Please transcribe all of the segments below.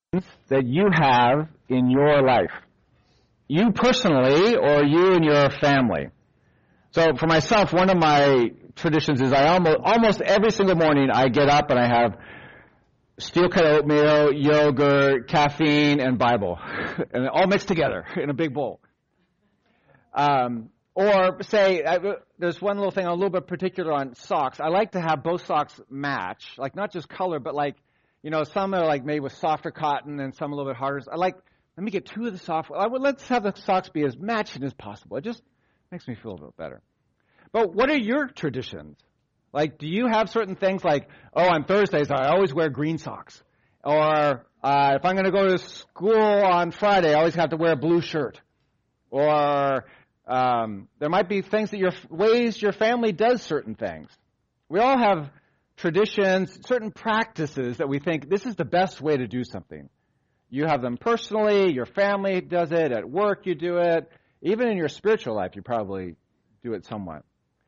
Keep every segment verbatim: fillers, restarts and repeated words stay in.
that you have in your life. You personally, or you and your family. So for myself, one of my traditions is I almost, almost every single morning I get up and I have steel-cut oatmeal, yogurt, caffeine, and Bible. And all mixed together in a big bowl. Um, or say, I, there's one little thing a little bit particular on socks. I like to have both socks match, like not just color, but like, you know, some are like made with softer cotton and some a little bit harder. I like, let me get two of the soft, I would, let's have the socks be as matching as possible. It just makes me feel a little better. But what are your traditions? Like, do you have certain things like, oh, on Thursdays I always wear green socks. Or uh, if I'm going to go to school on Friday, I always have to wear a blue shirt. Or um, there might be things that your ways your family does certain things. We all have traditions, certain practices that we think this is the best way to do something. You have them personally, your family does it, at work you do it, even in your spiritual life you probably do it somewhat.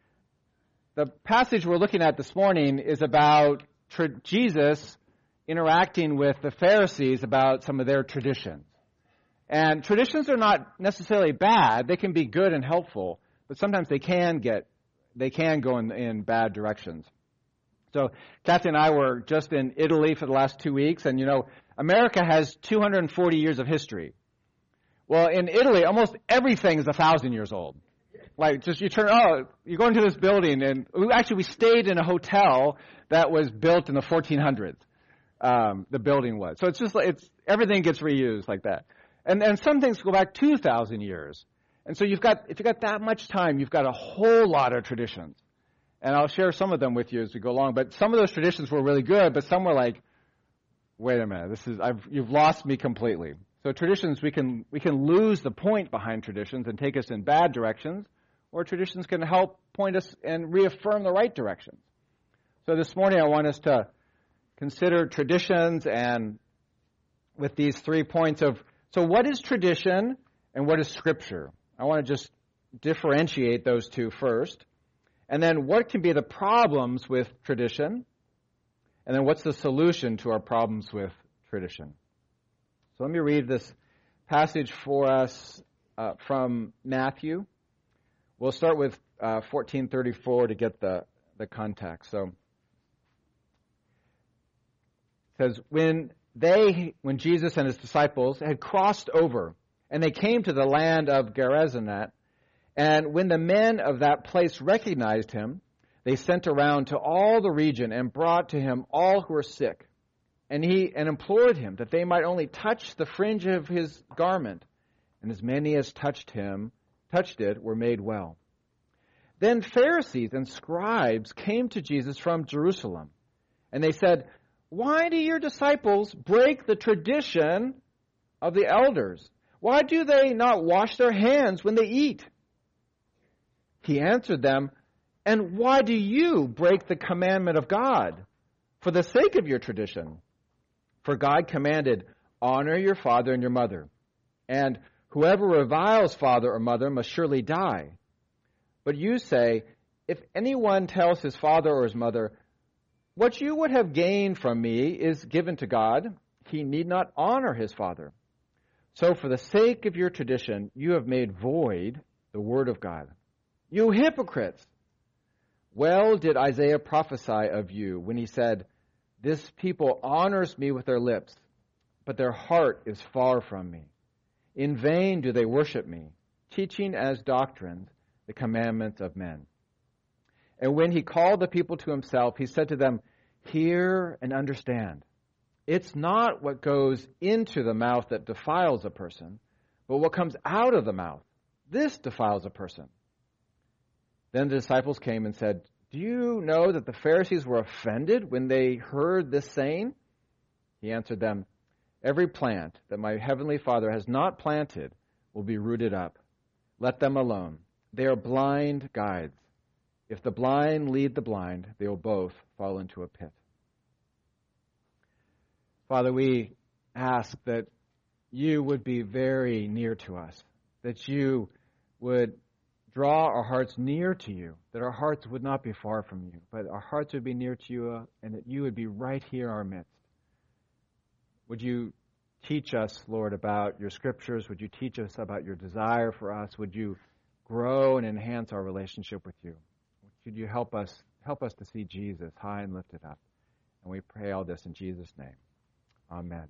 The passage we're looking at this morning is about tra- Jesus interacting with the Pharisees about some of their traditions. And traditions are not necessarily bad. They can be good and helpful, but sometimes they can get, they can go in, in bad directions. So Kathy and I were just in Italy for the last two weeks, and you know, America has two hundred forty years of history. Well, in Italy, almost everything is a thousand years old. Like, just you turn, oh, you go into this building, and actually we stayed in a hotel that was built in the fourteen hundreds. Um, the building was. So it's just like, it's, everything gets reused like that. And and some things go back two thousand years. And so you've got, if you've got that much time, you've got a whole lot of traditions. And I'll share some of them with you as we go along. But some of those traditions were really good, but some were like, wait a minute, this is, I've, you've lost me completely. So traditions, we can, we can lose the point behind traditions and take us in bad directions, or traditions can help point us and reaffirm the right directions. So this morning I want us to consider traditions and with these three points of, so what is tradition and what is Scripture? I want to just differentiate those two first. And then what can be the problems with tradition? And then what's the solution to our problems with tradition? So let me read this passage for us uh, from Matthew. We'll start with uh, fourteen thirty-four to get the, the context. So it says, when they, when Jesus and his disciples had crossed over, and they came to the land of Gerasenet, and when the men of that place recognized him, they sent around to all the region and brought to him all who were sick. And he and implored him that they might only touch the fringe of his garment. And as many as touched him, touched it, were made well. Then Pharisees and scribes came to Jesus from Jerusalem. And they said, why do your disciples break the tradition of the elders? Why do they not wash their hands when they eat? He answered them, and why do you break the commandment of God for the sake of your tradition? For God commanded, honor your father and your mother, and whoever reviles father or mother must surely die. But you say, if anyone tells his father or his mother, what you would have gained from me is given to God, he need not honor his father. So for the sake of your tradition, you have made void the word of God. You hypocrites! Well did Isaiah prophesy of you when he said, this people honors me with their lips, but their heart is far from me. In vain do they worship me, teaching as doctrines the commandments of men. And when he called the people to himself, he said to them, hear and understand. It's not what goes into the mouth that defiles a person, but what comes out of the mouth. This defiles a person. Then the disciples came and said, do you know that the Pharisees were offended when they heard this saying? He answered them, every plant that my heavenly Father has not planted will be rooted up. Let them alone. They are blind guides. If the blind lead the blind, they will both fall into a pit. Father, we ask that you would be very near to us, that you would draw our hearts near to you, that our hearts would not be far from you, but our hearts would be near to you, uh, and that you would be right here in our midst. Would you teach us, Lord, about your scriptures? Would you teach us about your desire for us? Would you grow and enhance our relationship with you? Could you help us help us to see Jesus high and lifted up? And we pray all this in Jesus' name. Amen.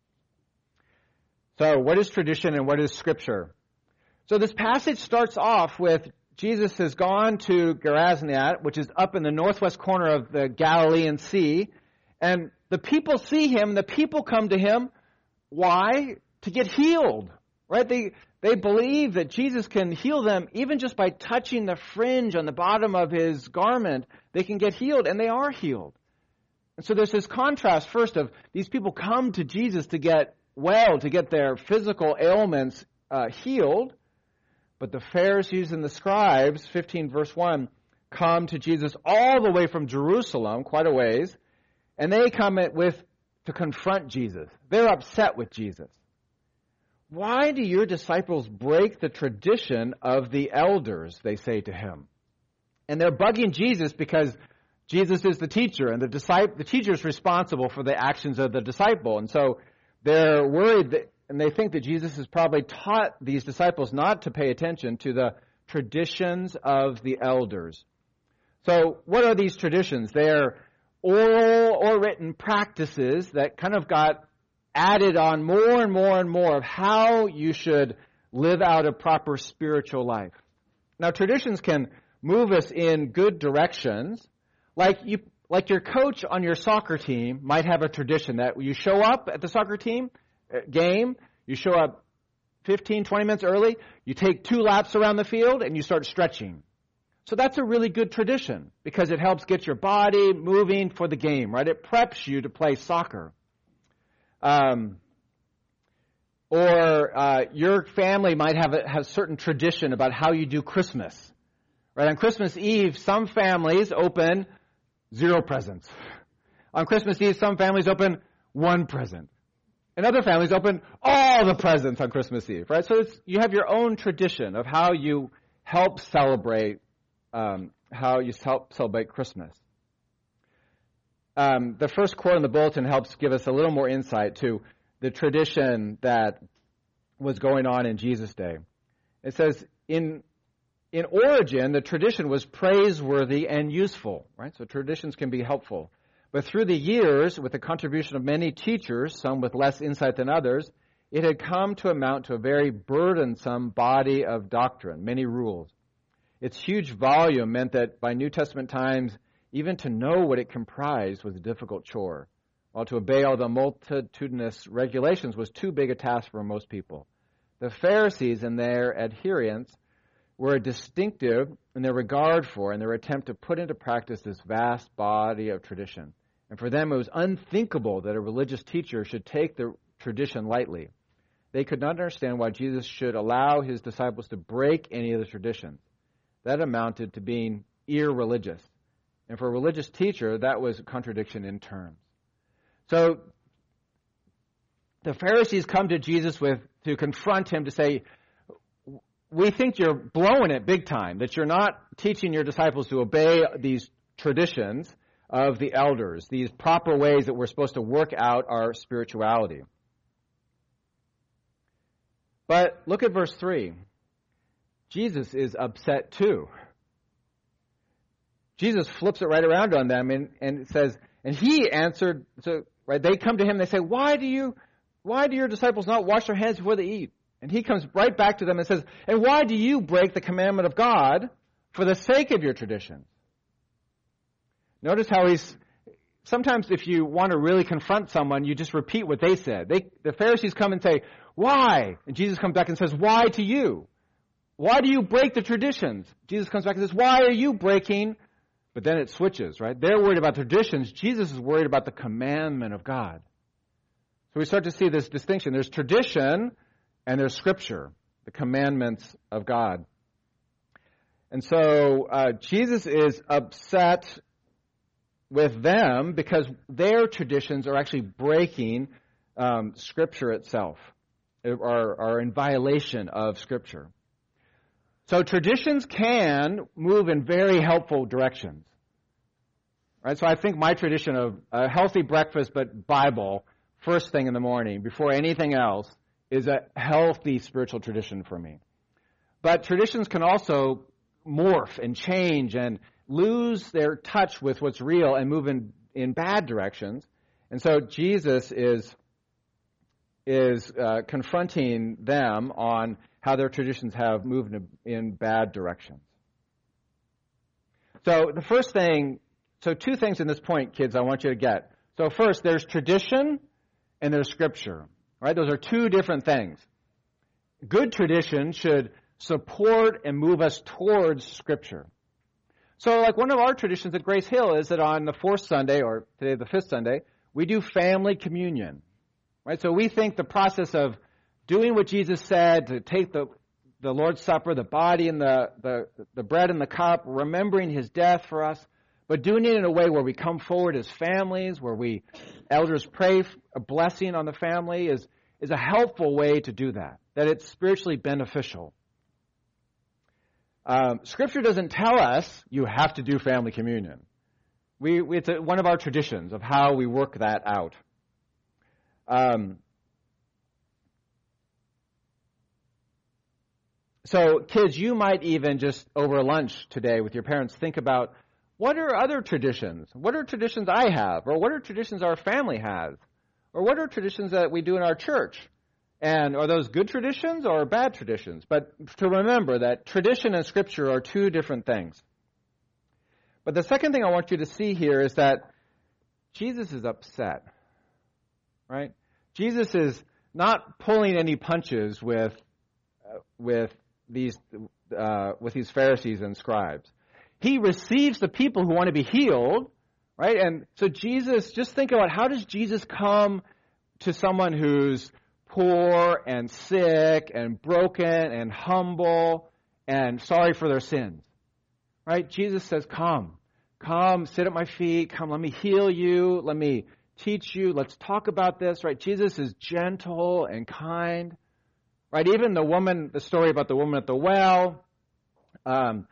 So, what is tradition and what is Scripture? So this passage starts off with Jesus has gone to Geraseniat, which is up in the northwest corner of the Galilean Sea, and the people see him, the people come to him. Why? To get healed, right? They they believe that Jesus can heal them even just by touching the fringe on the bottom of his garment. They can get healed, and they are healed. And so there's this contrast first of these people come to Jesus to get well, to get their physical ailments uh, healed. But the Pharisees and the scribes, fifteen verse one, come to Jesus all the way from Jerusalem, quite a ways, and they come with to confront Jesus. They're upset with Jesus. Why do your disciples break the tradition of the elders, they say to him? And they're bugging Jesus because Jesus is the teacher, and the disciple, the teacher is responsible for the actions of the disciple. And so they're worried that, and they think that Jesus has probably taught these disciples not to pay attention to the traditions of the elders. So what are these traditions? They're oral or written practices that kind of got added on more and more and more of how you should live out a proper spiritual life. Now, traditions can move us in good directions. Like you, like your coach on your soccer team might have a tradition that you show up at the soccer team game, you show up fifteen, twenty minutes early, you take two laps around the field, and you start stretching. So that's a really good tradition because it helps get your body moving for the game, right? It preps you to play soccer. Um, or uh, your family might have a have certain tradition about how you do Christmas. Right? On Christmas Eve, some families open zero presents. On Christmas Eve, some families open one present. And other families open all the presents on Christmas Eve, right? So it's, you have your own tradition of how you help celebrate, um, how you help celebrate Christmas. Um, the first quote in the bulletin helps give us a little more insight to the tradition that was going on in Jesus' day. It says, in in origin, the tradition was praiseworthy and useful, right? So traditions can be helpful. But through the years, with the contribution of many teachers, some with less insight than others, it had come to amount to a very burdensome body of doctrine, many rules. Its huge volume meant that by New Testament times, even to know what it comprised was a difficult chore, while to obey all the multitudinous regulations was too big a task for most people. The Pharisees and their adherents were distinctive in their regard for and their attempt to put into practice this vast body of tradition. And for them, it was unthinkable that a religious teacher should take the tradition lightly. They could not understand why Jesus should allow his disciples to break any of the traditions. That amounted to being irreligious. And for a religious teacher, that was a contradiction in terms. So the Pharisees come to Jesus with to confront him to say, we think you're blowing it big time, that you're not teaching your disciples to obey these traditions of the elders, these proper ways that we're supposed to work out our spirituality. But look at verse three. Jesus is upset too. Jesus flips it right around on them and, and it says, and he answered, so right, they come to him and they say, why do you, why do your disciples not wash their hands before they eat? And he comes right back to them and says, and why do you break the commandment of God for the sake of your traditions? Notice how he's, sometimes if you want to really confront someone, you just repeat what they said. They, the Pharisees come and say, why? And Jesus comes back and says, why to you? Why do you break the traditions? Jesus comes back and says, why are you breaking? But then it switches, right? They're worried about traditions. Jesus is worried about the commandment of God. So we start to see this distinction. There's tradition and there's Scripture, the commandments of God. And so uh, Jesus is upset with them because their traditions are actually breaking um, Scripture itself, are, are in violation of Scripture. So traditions can move in very helpful directions. Right? So I think my tradition of a healthy breakfast but Bible first thing in the morning, before anything else, is a healthy spiritual tradition for me. But traditions can also morph and change and lose their touch with what's real and move in, in bad directions. And so Jesus is, is uh, confronting them on how their traditions have moved in, in bad directions. So the first thing, so two things in this point, kids, I want you to get. So first, there's tradition and there's Scripture, right? Those are two different things. Good tradition should support and move us towards Scripture. So like one of our traditions at Grace Hill is that on the fourth Sunday, or today the fifth Sunday, we do family communion, right? So we think the process of doing what Jesus said, to take the the Lord's Supper, the body and the, the, the bread and the cup, remembering His death for us, but doing it in a way where we come forward as families, where we, elders pray a blessing on the family, is, is a helpful way to do that, that it's spiritually beneficial. Um, Scripture doesn't tell us you have to do family communion. We, it's a, one of our traditions of how we work that out. Um, So, kids, you might even just over lunch today with your parents think about, what are other traditions? What are traditions I have? Or what are traditions our family has? Or what are traditions that we do in our church? And are those good traditions or bad traditions? But to remember that tradition and Scripture are two different things. But the second thing I want you to see here is that Jesus is upset, right? Jesus is not pulling any punches with uh, with these uh, with these Pharisees and scribes. He receives the people who want to be healed, right? And so Jesus, just think about, how does Jesus come to someone who's poor and sick and broken and humble and sorry for their sins, right? Jesus says, come, come, sit at my feet, come, let me heal you, let me teach you, let's talk about this, right? Jesus is gentle and kind. Right, even the woman, the story about the woman at the well, um,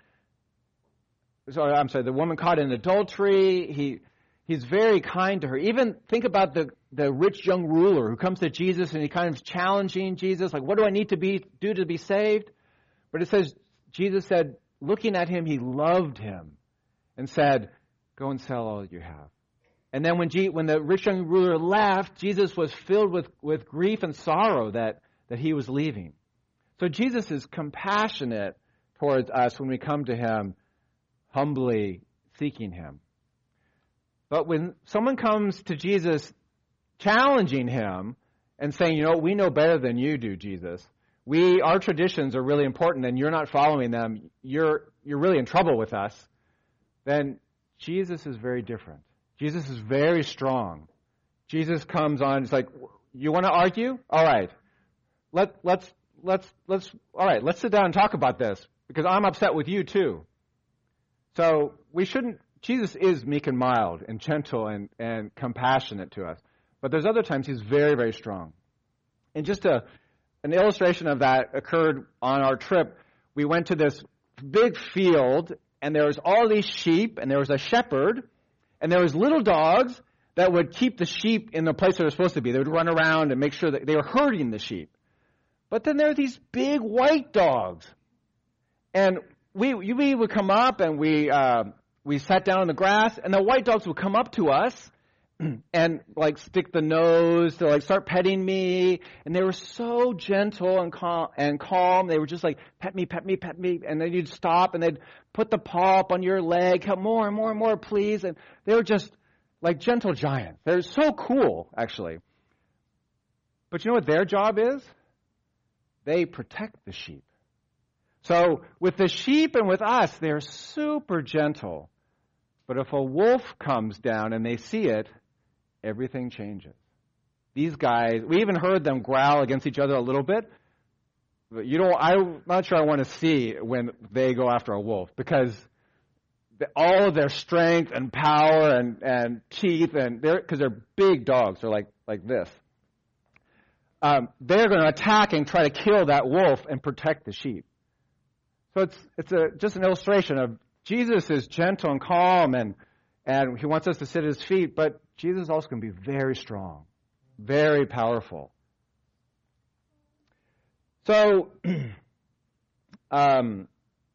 sorry, I'm sorry, the woman caught in adultery, he he's very kind to her. Even think about the, the rich young ruler who comes to Jesus and he kind of challenging Jesus, like, what do I need to be do to be saved? But it says, Jesus said, looking at him, he loved him and said, go and sell all you have. And then when, G, when the rich young ruler left, Jesus was filled with, with grief and sorrow that that he was leaving. So Jesus is compassionate towards us when we come to him, humbly seeking him. But when someone comes to Jesus challenging him and saying, you know, we know better than you do, Jesus. We, our traditions are really important and you're not following them. You're, you're really in trouble with us. Then Jesus is very different. Jesus is very strong. Jesus comes on, it's like, you want to argue? All right. Let, let's, let's, let's, all right, let's sit down and talk about this, because I'm upset with you too. So we shouldn't, Jesus is meek and mild and gentle and, and compassionate to us. But there's other times he's very, very strong. And just a, an illustration of that occurred on our trip. We went to this big field, and there was all these sheep, and there was a shepherd, and there was little dogs that would keep the sheep in the place they were supposed to be. They would run around and make sure that they were herding the sheep. But then there are these big white dogs. And we we would come up and we uh, we sat down in the grass, and the white dogs would come up to us and like stick the nose to like start petting me. And they were so gentle and calm and calm. They were just like, pet me, pet me, pet me. And then you'd stop and they'd put the paw up on your leg. Come more and more and more, please. And they were just like gentle giants. They're so cool, actually. But you know what their job is? They protect the sheep. So with the sheep and with us, they're super gentle. But if a wolf comes down and they see it, everything changes. These guys, we even heard them growl against each other a little bit. But you know, I'm not sure I want to see when they go after a wolf, because all of their strength and power and, and teeth, and they're because they're big dogs, they're like like this. Um, they're going to attack and try to kill that wolf and protect the sheep. So it's it's a just an illustration of Jesus is gentle and calm, and and he wants us to sit at his feet, but Jesus also can be very strong, Very powerful. So, um,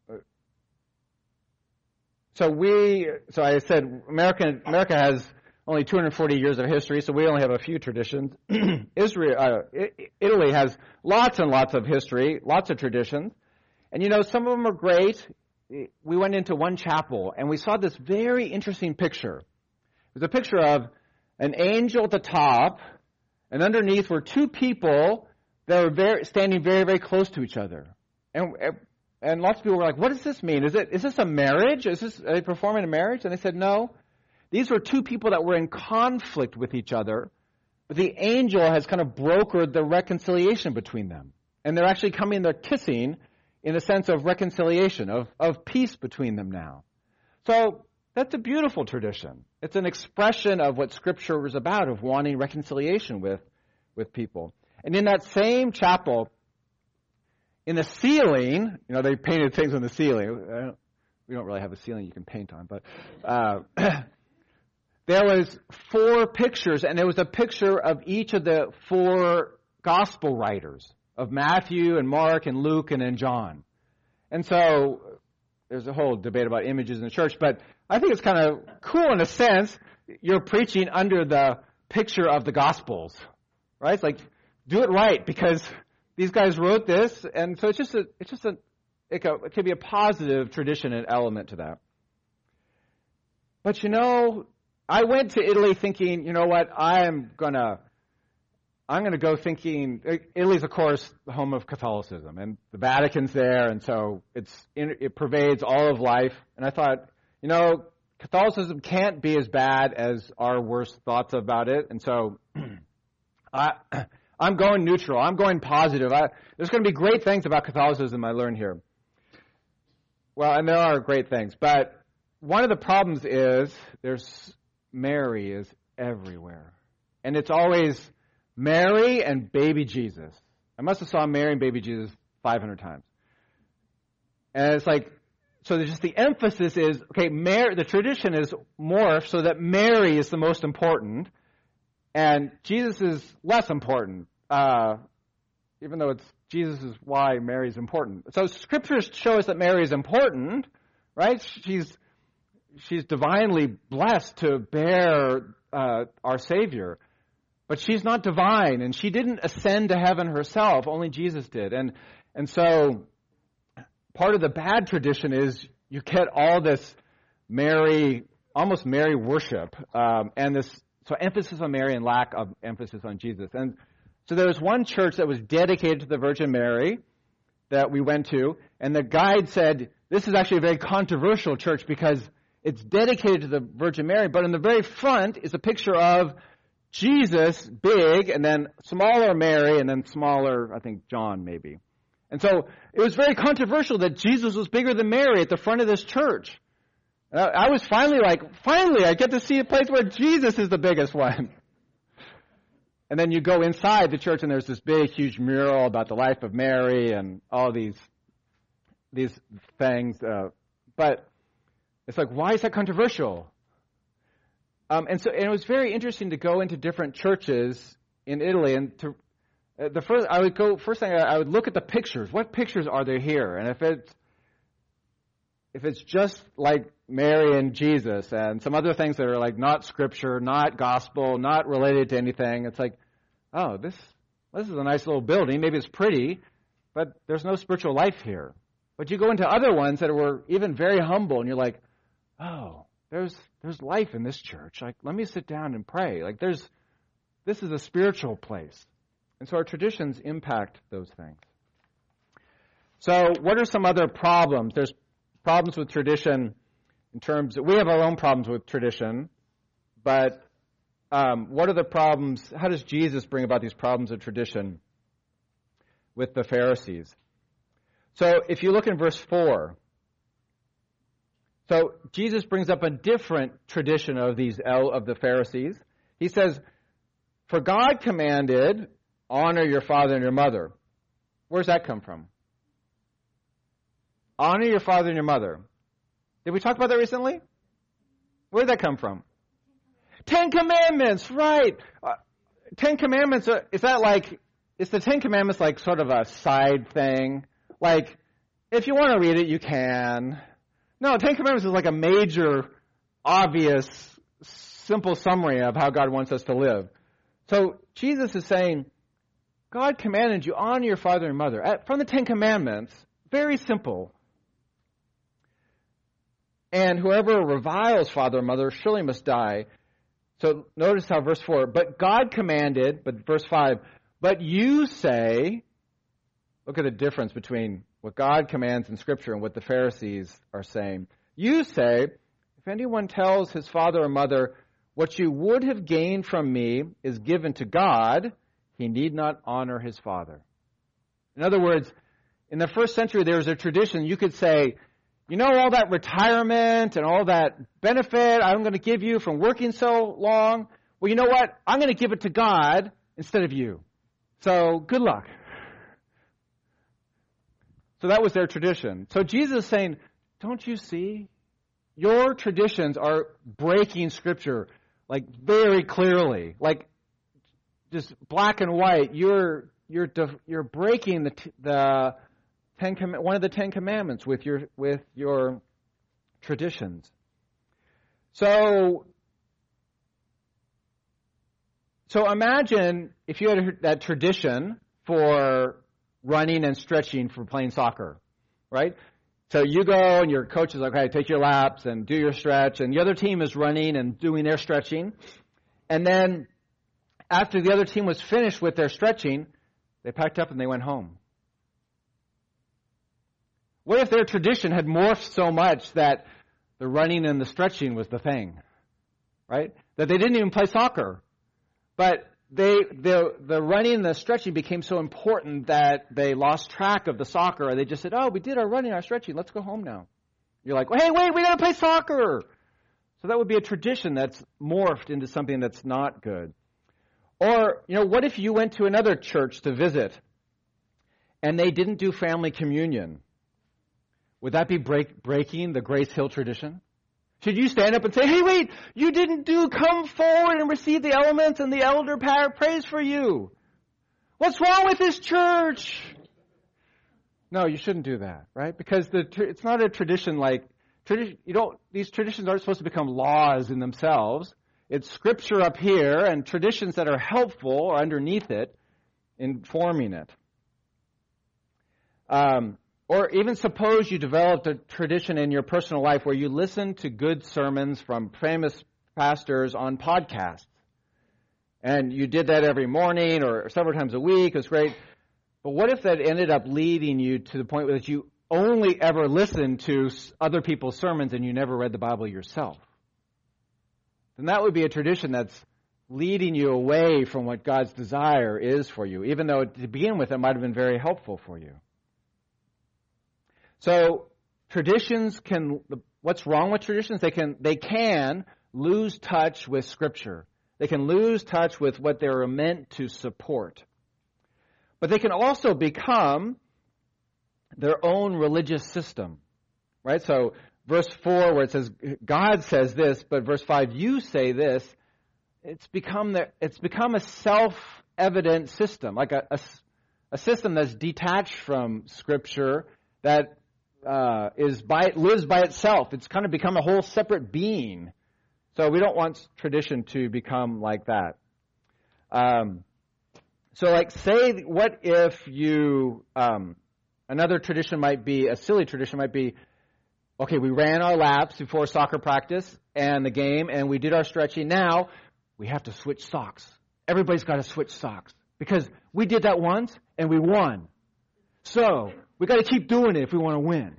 so we, so I said America, America has only two hundred forty years of history, so we only have a few traditions. Israel, uh, Italy has lots and lots of history, lots of traditions. And you know, some of them are great. We went into one chapel and we saw this very interesting picture. It was a picture of an angel at the top, and underneath were two people that were very, standing very, very close to each other. And and lots of people were like, "What does this mean? Is it is this a marriage? Is this are they performing a marriage?" And they said, "No. These were two people that were in conflict with each other, but the angel has kind of brokered the reconciliation between them. And they're actually coming, they're kissing in a sense of reconciliation, of, of peace between them now." So that's a beautiful tradition. It's an expression of what Scripture is about, of wanting reconciliation with, with people. And in that same chapel, in the ceiling, you know, they painted things on the ceiling. We don't really have a ceiling you can paint on, but uh, there was four pictures, and it was a picture of each of the four gospel writers, of Matthew and Mark and Luke and then John. And so there's a whole debate about images in the church, but I think it's kind of cool in a sense. You're preaching under the picture of the Gospels, right? It's like, do it right, because these guys wrote this, and so it's just a, it's just a, it could be a positive tradition and element to that. But you know, I went to Italy thinking, you know what, I am gonna, I'm gonna go thinking, Italy's of course the home of Catholicism, and the Vatican's there, and so it's, it pervades all of life, and I thought, you know, Catholicism can't be as bad as our worst thoughts about it, and so I, I'm going neutral. I'm going positive. I, there's going to be great things about Catholicism I learned here. Well, and there are great things, but one of the problems is there's Mary is everywhere, and it's always Mary and baby Jesus. I must have saw Mary and baby Jesus five hundred times, and it's like. So there's just the emphasis is, okay, Mary, the tradition is morphed so that Mary is the most important, and Jesus is less important, uh, even though it's Jesus is why Mary is important. So scriptures show us that Mary is important, right? She's she's divinely blessed to bear uh, our Savior, but she's not divine, and she didn't ascend to heaven herself. Only Jesus did, and and so. Part of the bad tradition is you get all this Mary, almost Mary worship, um, and this so emphasis on Mary and lack of emphasis on Jesus. And so there was one church that was dedicated to the Virgin Mary that we went to, and the guide said, this is actually a very controversial church because it's dedicated to the Virgin Mary, but in the very front is a picture of Jesus, big, and then smaller Mary, and then smaller, I think, John maybe. And so it was very controversial that Jesus was bigger than Mary at the front of this church. I was finally like, finally, I get to see a place where Jesus is the biggest one. And then you go inside the church and there's this big, huge mural about the life of Mary and all these these things. Uh, but it's like, why is that controversial? Um, and so and it was very interesting to go into different churches in Italy and to Uh, the first, I would go, first thing, I would look at the pictures. What pictures are there here? And if it's, if it's just like Mary and Jesus and some other things that are like not scripture, not gospel, not related to anything, it's like, oh, this, this is a nice little building. Maybe it's pretty, but there's no spiritual life here. But you go into other ones that were even very humble and you're like, oh, there's, there's life in this church. Like, let me sit down and pray. Like there's, this is a spiritual place. And so our traditions impact those things. So what are some other problems? There's problems with tradition in terms of, we have our own problems with tradition, but um, what are the problems, how does Jesus bring about these problems of tradition with the Pharisees? So if you look in verse four, so Jesus brings up a different tradition of these of the Pharisees. He says, for God commanded, honor your father and your mother. Where's that come from? Honor your father and your mother. Did we talk about that recently? Where did that come from? Ten Commandments, right. Uh, Ten Commandments, are, is that like, is the Ten Commandments like sort of a side thing? Like, if you want to read it, you can. No, Ten Commandments is like a major, obvious, simple summary of how God wants us to live. So Jesus is saying, God commanded you, honor your father and mother. From the Ten Commandments, very simple. And whoever reviles father or mother surely must die. So notice how verse four, but God commanded, but verse five, but you say, look at the difference between what God commands in Scripture and what the Pharisees are saying. You say, if anyone tells his father or mother, what you would have gained from me is given to God, he need not honor his father. In other words, in the first century there was a tradition, you could say, you know, all that retirement and all that benefit I'm going to give you from working so long, well, you know what? I'm going to give it to God instead of you. So, good luck. So that was their tradition. So Jesus is saying, don't you see? Your traditions are breaking Scripture, like, very clearly. Like, just black and white. You're you're you're breaking the the Ten one of the Ten Commandments with your with your traditions. So so imagine if you had that tradition for running and stretching for playing soccer, right? So you go and your coach is like, okay, take your laps and do your stretch, and the other team is running and doing their stretching, and then after the other team was finished with their stretching, they packed up and they went home. What if their tradition had morphed so much that the running and the stretching was the thing, right? That they didn't even play soccer. But they the the running and the stretching became so important that they lost track of the soccer, and they just said, oh, we did our running, our stretching, let's go home now. You're like, well, hey, wait, we got to play soccer. So that would be a tradition that's morphed into something that's not good. Or, you know, what if you went to another church to visit and they didn't do family communion? Would that be break, breaking the Grace Hill tradition? Should you stand up and say, hey, wait, you didn't do come forward and receive the elements and the elder prays for you? What's wrong with this church? No, you shouldn't do that, right? Because the it's not a tradition like, tradition. You don't. These traditions aren't supposed to become laws in themselves. It's Scripture up here and traditions that are helpful are underneath it, informing it. Um, or even suppose you developed a tradition in your personal life where you listen to good sermons from famous pastors on podcasts. And you did that every morning or several times a week. It was great. But what if that ended up leading you to the point that you only ever listened to other people's sermons and you never read the Bible yourself? Then that would be a tradition that's leading you away from what God's desire is for you, even though to begin with it might have been very helpful for you. So traditions can, what's wrong with traditions? They can, they can lose touch with Scripture. They can lose touch with what they're meant to support. But they can also become their own religious system, right? So verse four, where it says, God says this, but verse five, you say this, it's become the, it's become a self-evident system, like a, a, a system that's detached from Scripture, that uh, is by lives by itself. It's kind of become a whole separate being. So we don't want tradition to become like that. Um, so like say, what if you, um, another tradition might be, a silly tradition might be, okay, we ran our laps before soccer practice and the game, and we did our stretching. Now we have to switch socks. Everybody's got to switch socks because we did that once and we won. So we got to keep doing it if we want to win.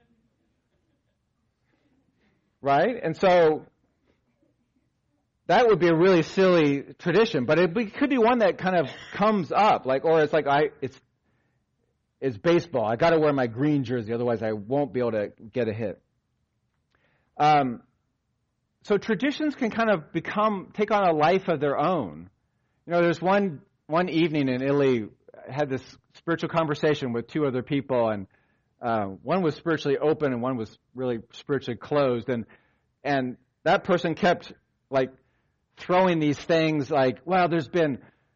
Right? And so that would be a really silly tradition, but it could be one that kind of comes up, like, or it's like I, it's, it's baseball. I got to wear my green jersey, otherwise I won't be able to get a hit. Um, so traditions can kind of become take on a life of their own. You know, there's one one evening in Italy, I had this spiritual conversation with two other people, and uh, one was spiritually open and one was really spiritually closed, and and that person kept like throwing these things like, well, there's been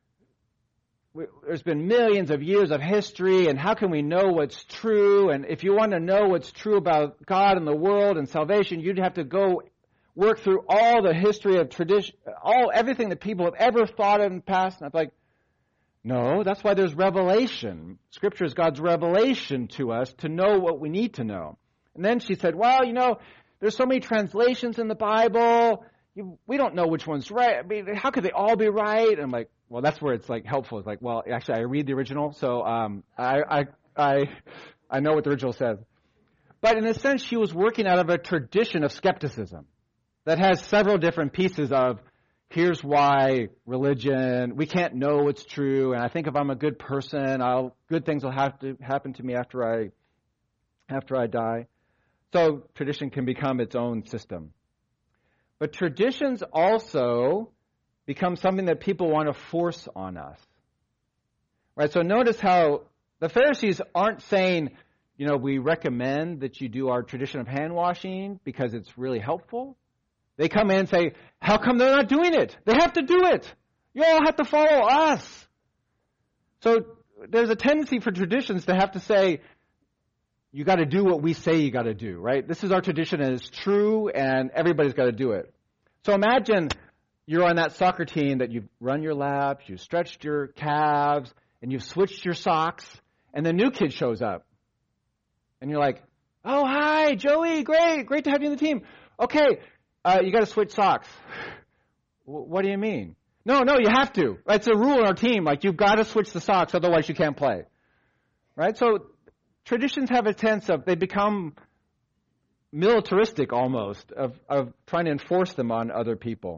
we, there's been millions of years of history, and how can we know what's true? And if you want to know what's true about God and the world and salvation, you'd have to go work through all the history of tradition, all everything that people have ever thought of in the past. And I'm like, no, that's why there's revelation. Scripture is God's revelation to us to know what we need to know. And then she said, well, you know, there's so many translations in the Bible. You, we don't know which one's right. I mean, how could they all be right? And I'm like, well, that's where it's like helpful. It's like, well, actually, I read the original, so um, I, I, I, I know what the original says. But in a sense, she was working out of a tradition of skepticism that has several different pieces of, here's why religion, we can't know what's true, and I think if I'm a good person, I'll good things will have to happen to me after I after I die. So tradition can become its own system. But traditions also become something that people want to force on us. Right? So notice how the Pharisees aren't saying, you know, we recommend that you do our tradition of hand washing because it's really helpful. They come in and say, how come they're not doing it? They have to do it. You all have to follow us. So there's a tendency for traditions to have to say, you got to do what we say you got to do, right? This is our tradition and it's true and everybody's got to do it. So imagine you're on that soccer team that you've run your laps, you've stretched your calves, and you've switched your socks, and the new kid shows up. And you're like, oh, hi, Joey, great, great to have you on the team. Okay. Uh, you got to switch socks. What do you mean? No, no, you have to. It's a rule in our team. Like, you've got to switch the socks, otherwise you can't play. Right? So traditions have a sense of, they become militaristic almost, of, of trying to enforce them on other people.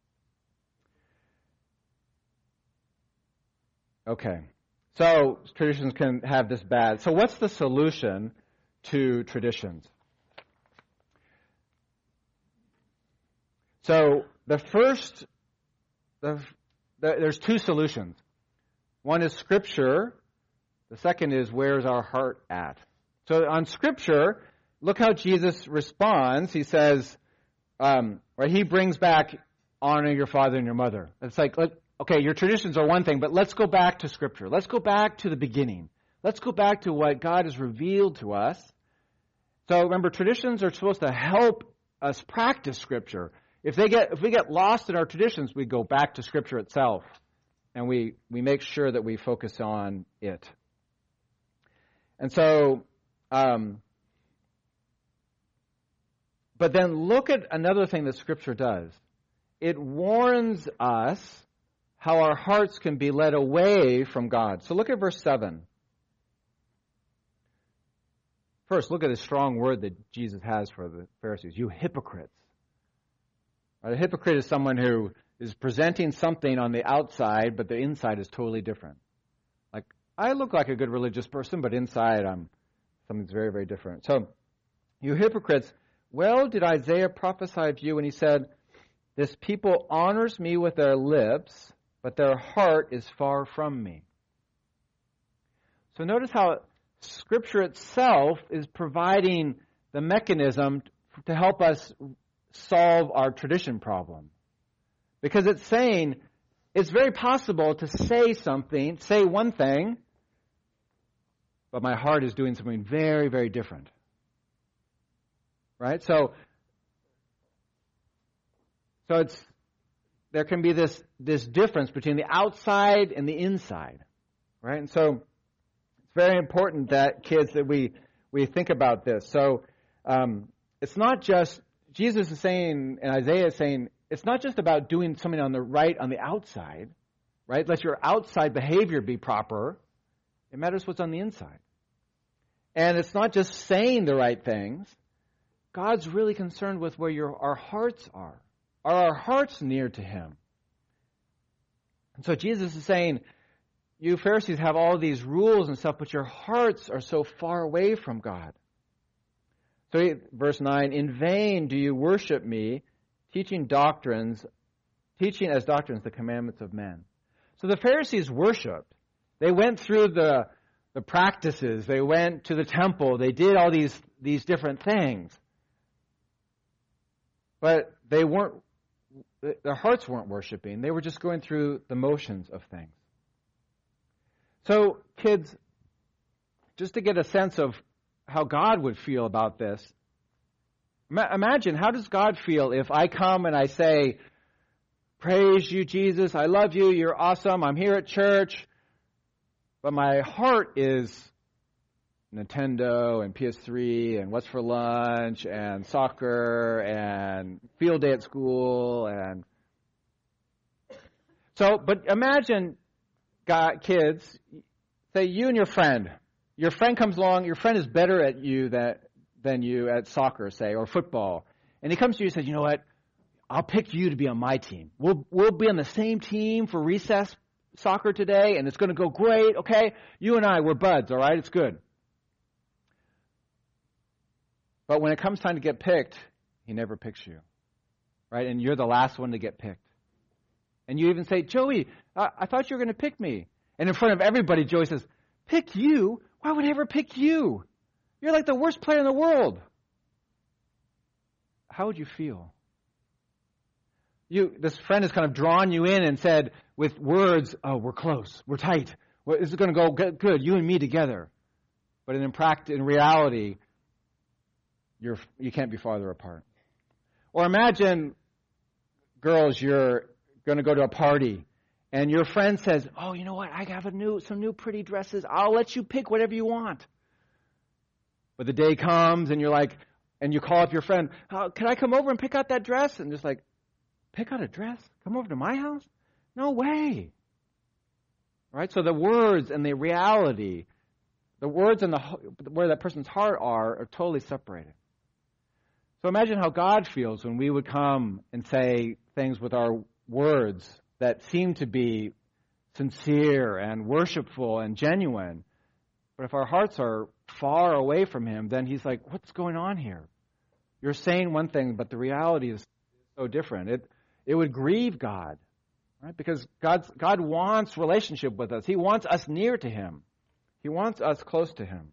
Okay. So traditions can have this bad. So what's the solution to traditions? So the first, the, the, there's two solutions. One is Scripture. The second is, where's our heart at? So on Scripture, look how Jesus responds. He says, um, right, he brings back, honor your father and your mother. It's like, let, okay, your traditions are one thing, but let's go back to Scripture. Let's go back to the beginning. Let's go back to what God has revealed to us. So remember, traditions are supposed to help us practice Scripture. If they get, if we get lost in our traditions, we go back to Scripture itself, and we, we make sure that we focus on it. And so, um, but then look at another thing that Scripture does. It warns us how our hearts can be led away from God. So look at verse seven. First, look at the strong word that Jesus has for the Pharisees. You hypocrites. A hypocrite is someone who is presenting something on the outside, but the inside is totally different. Like, I look like a good religious person, but inside I'm something's very, very different. So, you hypocrites, well did Isaiah prophesy of you when he said, this people honors me with their lips, but their heart is far from me. So notice how Scripture itself is providing the mechanism to help us solve our tradition problem. Because it's saying it's very possible to say something, say one thing, but my heart is doing something very, very different. Right? So, so it's there can be this this difference between the outside and the inside. Right? And so it's very important that kids that we we think about this. So um, it's not just Jesus is saying, and Isaiah is saying, it's not just about doing something on the right, on the outside, right? Let your outside behavior be proper. It matters what's on the inside. And it's not just saying the right things. God's really concerned with where your our hearts are. Are our hearts near to Him? And so Jesus is saying, you Pharisees have all these rules and stuff, but your hearts are so far away from God. So verse nine, in vain do you worship me, teaching doctrines, teaching as doctrines the commandments of men. So the Pharisees worshipped. They went through the, the practices. They went to the temple. They did all these, these different things. But they weren't, their hearts weren't worshiping. They were just going through the motions of things. So, kids, just to get a sense of how God would feel about this, imagine, how does God feel if I come and I say, praise you, Jesus, I love you, you're awesome, I'm here at church, but my heart is Nintendo and P S three and what's for lunch and soccer and field day at school and so, but imagine, God, kids, say you and your friend, your friend comes along, your friend is better at you that, than you at soccer, say, or football, and he comes to you and says, you know what, I'll pick you to be on my team. We'll, we'll be on the same team for recess soccer today, and it's going to go great, okay? You and I, we're buds, all right? It's good. But when it comes time to get picked, he never picks you, right? And you're the last one to get picked. And you even say, Joey, I, I thought you were going to pick me. And in front of everybody, Joey says, pick you? Why would I ever pick you? You're like the worst player in the world. How would you feel? You, this friend has kind of drawn you in and said with words, oh, we're close, we're tight, well, this is going to go good, good, you and me together. But in practice, in reality, you're, you can't be farther apart. Or imagine, girls, you're going to go to a party, and your friend says, oh, you know what, I have a new, some new pretty dresses, I'll let you pick whatever you want. But the day comes, and you're like, and you call up your friend, oh, can I come over and pick out that dress? And just like, pick out a dress? Come over to my house? No way. Right? So the words and the reality, the words and the where that person's heart are, are totally separated. So imagine how God feels when we would come and say things with our words that seem to be sincere and worshipful and genuine. But if our hearts are far away from Him, then He's like, what's going on here? You're saying one thing, but the reality is so different. It it would grieve God, right? Because God's, God wants relationship with us. He wants us near to Him. He wants us close to Him.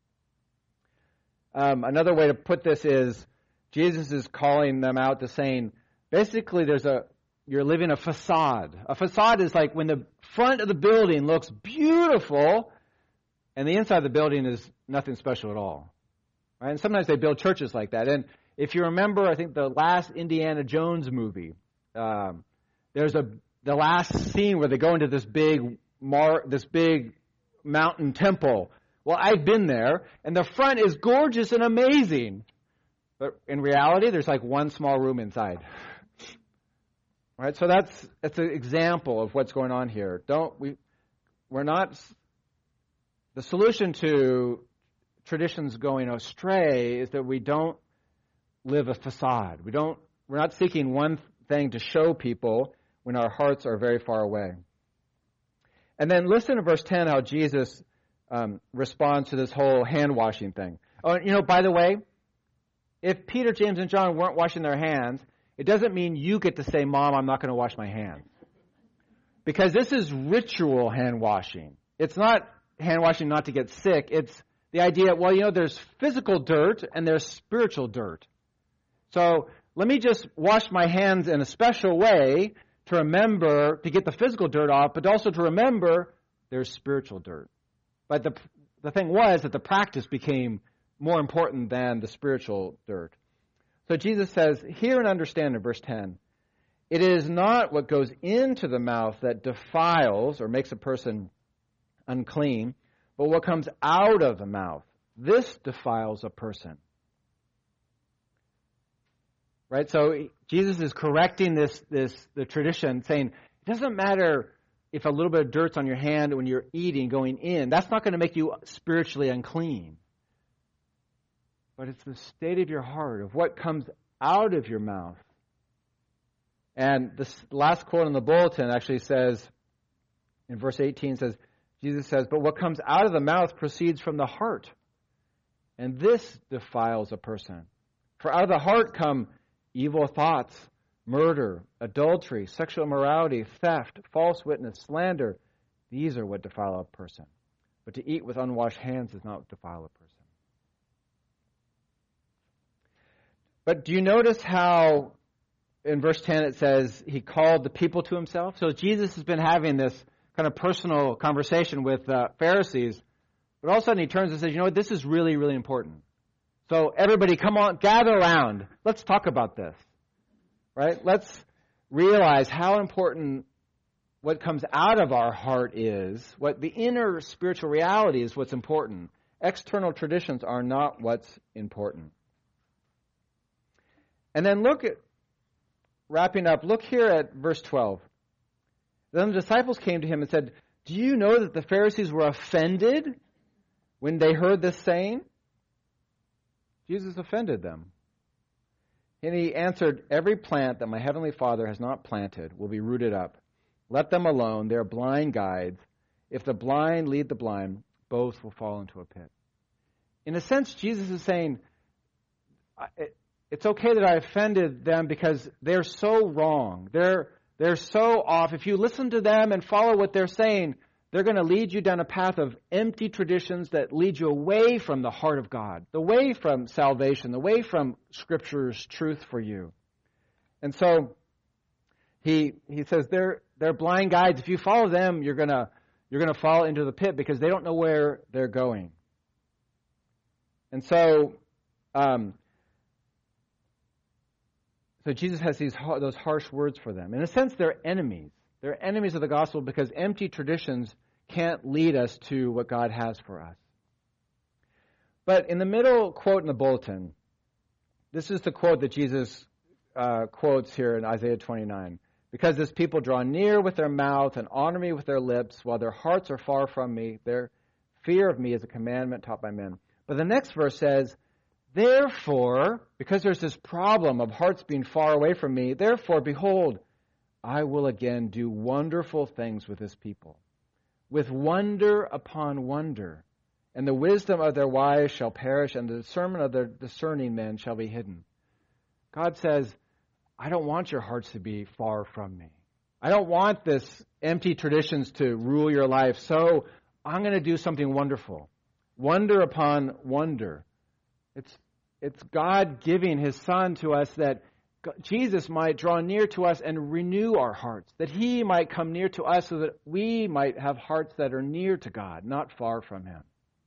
Um, another way to put this is Jesus is calling them out to saying, basically, there's a you're living a facade. A facade is like when the front of the building looks beautiful, and the inside of the building is nothing special at all. Right? And sometimes they build churches like that. And if you remember, I think the last Indiana Jones movie, um, there's a the last scene where they go into this big mar, this big mountain temple. Well, I've been there, and the front is gorgeous and amazing. But in reality, there's like one small room inside. Right? So that's that's an example of what's going on here. Don't we we're not the solution to traditions going astray is that we don't live a facade. We don't we're not seeking one thing to show people when our hearts are very far away. And then listen to verse ten, how Jesus um, responds to this whole hand washing thing. Oh, you know, by the way, if Peter, James, and John weren't washing their hands, it doesn't mean you get to say, Mom, I'm not going to wash my hands. Because this is ritual hand washing. It's not hand washing not to get sick. It's the idea, well, you know, there's physical dirt and there's spiritual dirt. So let me just wash my hands in a special way to remember, to get the physical dirt off, but also to remember there's spiritual dirt. But the the thing was that the practice became more important than the spiritual dirt. So Jesus says, hear and understand in verse ten, it is not what goes into the mouth that defiles or makes a person unclean, but what comes out of the mouth. This defiles a person. Right? So Jesus is correcting this, this the tradition, saying it doesn't matter if a little bit of dirt's on your hand when you're eating going in. That's not going to make you spiritually unclean. But it's the state of your heart, of what comes out of your mouth. And this last quote in the bulletin actually says, in verse eighteen says, Jesus says, but what comes out of the mouth proceeds from the heart. And this defiles a person. For out of the heart come evil thoughts, murder, adultery, sexual immorality, theft, false witness, slander. These are what defile a person. But to eat with unwashed hands does not defile a person. But do you notice how in verse ten it says he called the people to himself? So Jesus has been having this kind of personal conversation with uh, Pharisees. But all of a sudden he turns and says, you know what, this is really, really important. So everybody come on, gather around. Let's talk about this. Right? Let's realize how important what comes out of our heart is, what the inner spiritual reality is what's important. External traditions are not what's important. And then look at, wrapping up, look here at verse twelve. Then the disciples came to him and said, do you know that the Pharisees were offended when they heard this saying? Jesus offended them. And he answered, every plant that my heavenly Father has not planted will be rooted up. Let them alone. They are blind guides. If the blind lead the blind, both will fall into a pit. In a sense, Jesus is saying, it's okay that I offended them because they're so wrong. They're, they're so off. If you listen to them and follow what they're saying, they're going to lead you down a path of empty traditions that lead you away from the heart of God, away from salvation, away from Scripture's truth for you. And so he he says they're they're blind guides. If you follow them, you're gonna you're gonna fall into the pit because they don't know where they're going. And so, um, so Jesus has these those harsh words for them. In a sense, they're enemies. They're enemies of the gospel because empty traditions can't lead us to what God has for us. But in the middle quote in the bulletin, this is the quote that Jesus uh, quotes here in Isaiah twenty-nine. Because this people draw near with their mouth and honor me with their lips, while their hearts are far from me, their fear of me is a commandment taught by men. But the next verse says, therefore, because there's this problem of hearts being far away from me, therefore, behold, I will again do wonderful things with this people, with wonder upon wonder. And the wisdom of their wise shall perish, and the discernment of their discerning men shall be hidden. God says, I don't want your hearts to be far from me. I don't want this empty traditions to rule your life, so I'm going to do something wonderful. Wonder upon wonder. It's, it's God giving His Son to us that Jesus might draw near to us and renew our hearts, that He might come near to us so that we might have hearts that are near to God, not far from Him.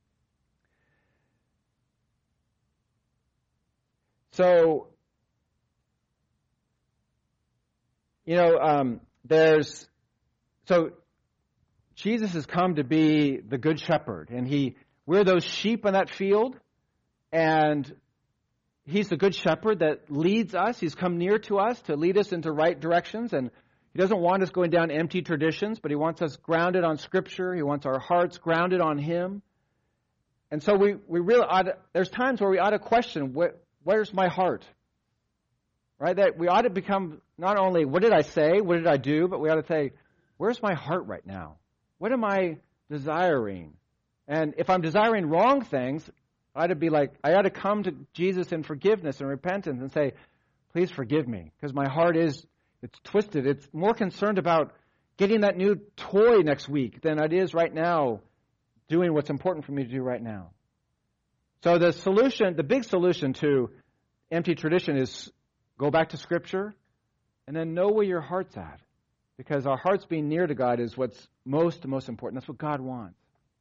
So, you know, um, there's, so Jesus has come to be the good shepherd, and he, we're those sheep in that field, and He's the good shepherd that leads us. He's come near to us to lead us into right directions, and He doesn't want us going down empty traditions, but He wants us grounded on Scripture. He wants our hearts grounded on Him. And so we, we really ought to, there's times where we ought to question, where, where's my heart? Right? That we ought to become not only, what did I say, what did I do, but we ought to say, where's my heart right now? What am I desiring? And if I'm desiring wrong things, I ought to be like, I ought to come to Jesus in forgiveness and repentance and say, please forgive me, because my heart is, it's twisted. It's more concerned about getting that new toy next week than it is right now doing what's important for me to do right now. So the solution, the big solution to empty tradition is go back to Scripture and then know where your heart's at, because our hearts being near to God is what's most, most important. That's what God wants.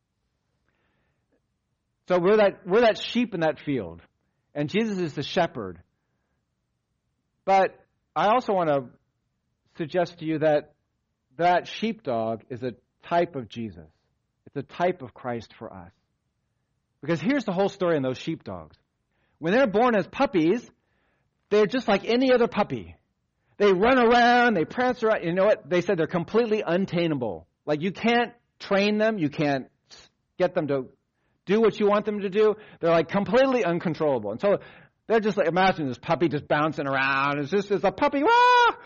So we're that we're that sheep in that field, and Jesus is the shepherd. But I also want to suggest to you that that sheepdog is a type of Jesus. It's a type of Christ for us. Because here's the whole story in those sheepdogs. When they're born as puppies, they're just like any other puppy. They run around, they prance around. You know what? They said they're completely untameable. Like you can't train them, you can't get them to do what you want them to do. They're like completely uncontrollable. And so they're just like, imagine this puppy just bouncing around. It's just it's a puppy. Wah!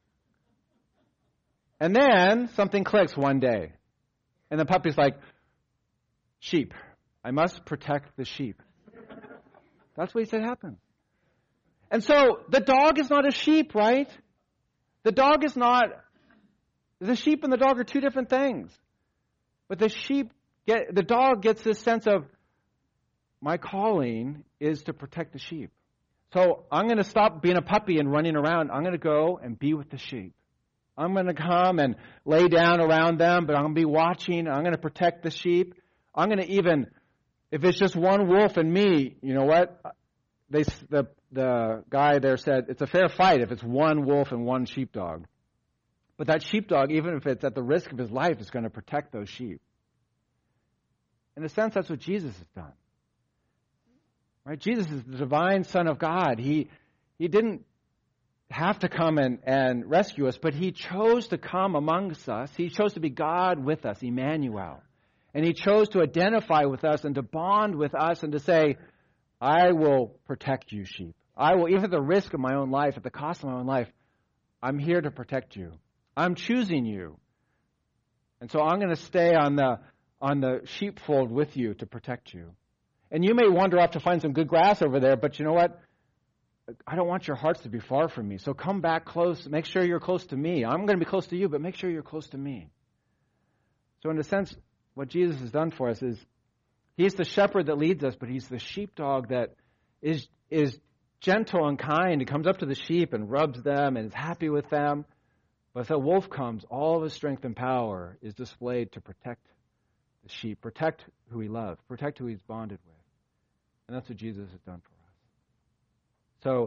And then something clicks one day. And the puppy's like, sheep. I must protect the sheep. That's what he said happened. And so the dog is not a sheep, right? The dog is not, the sheep and the dog are two different things. But the sheep Get, the dog gets this sense of, my calling is to protect the sheep. So I'm going to stop being a puppy and running around. I'm going to go and be with the sheep. I'm going to come and lay down around them, but I'm going to be watching. I'm going to protect the sheep. I'm going to even, if it's just one wolf and me, you know what? They, the, the guy there said, it's a fair fight if it's one wolf and one sheepdog. But that sheepdog, even if it's at the risk of his life, is going to protect those sheep. In a sense, that's what Jesus has done. Right? Jesus is the divine Son of God. He he didn't have to come and, and rescue us, but he chose to come amongst us. He chose to be God with us, Emmanuel. And he chose to identify with us and to bond with us and to say, I will protect you, sheep. I will, even at the risk of my own life, at the cost of my own life, I'm here to protect you. I'm choosing you. And so I'm going to stay on the on the sheepfold with you to protect you. And you may wander off to find some good grass over there, but you know what? I don't want your hearts to be far from me. So come back close. Make sure you're close to me. I'm going to be close to you, but make sure you're close to me. So in a sense, what Jesus has done for us is he's the shepherd that leads us, but he's the sheepdog that is is gentle and kind. He comes up to the sheep and rubs them and is happy with them. But if a wolf comes, all of his strength and power is displayed to protect the sheep, protect who he loves, protect who he's bonded with. And that's what Jesus has done for us. So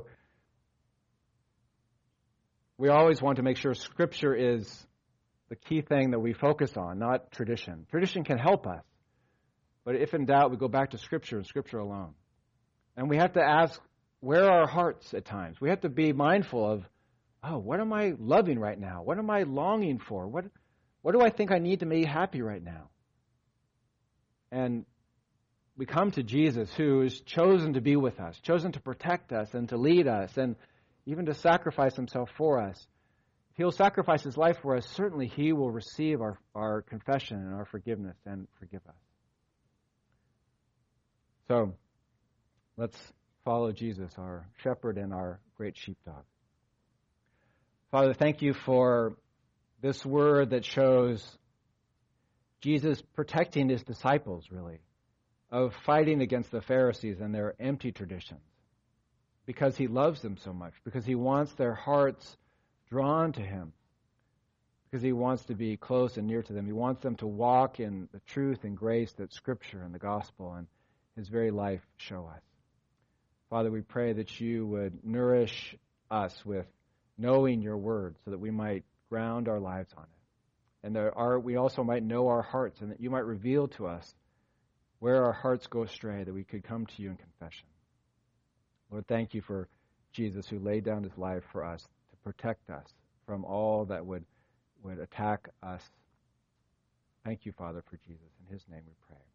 we always want to make sure Scripture is the key thing that we focus on, not tradition. Tradition can help us. But if in doubt, we go back to Scripture and Scripture alone. And we have to ask, where are our hearts at times? We have to be mindful of, oh, what am I loving right now? What am I longing for? What, what do I think I need to make happy right now? And we come to Jesus, who is chosen to be with us, chosen to protect us and to lead us and even to sacrifice himself for us. If he'll sacrifice his life for us, certainly he will receive our, our confession and our forgiveness and forgive us. So let's follow Jesus, our shepherd and our great sheepdog. Father, thank you for this word that shows Jesus protecting his disciples, really, of fighting against the Pharisees and their empty traditions, because he loves them so much, because he wants their hearts drawn to him, because he wants to be close and near to them. He wants them to walk in the truth and grace that Scripture and the gospel and his very life show us. Father, we pray that you would nourish us with knowing your word so that we might ground our lives on it. And that our, we also might know our hearts, and that you might reveal to us where our hearts go astray, that we could come to you in confession. Lord, thank you for Jesus, who laid down his life for us to protect us from all that would, would attack us. Thank you, Father, for Jesus. In his name we pray.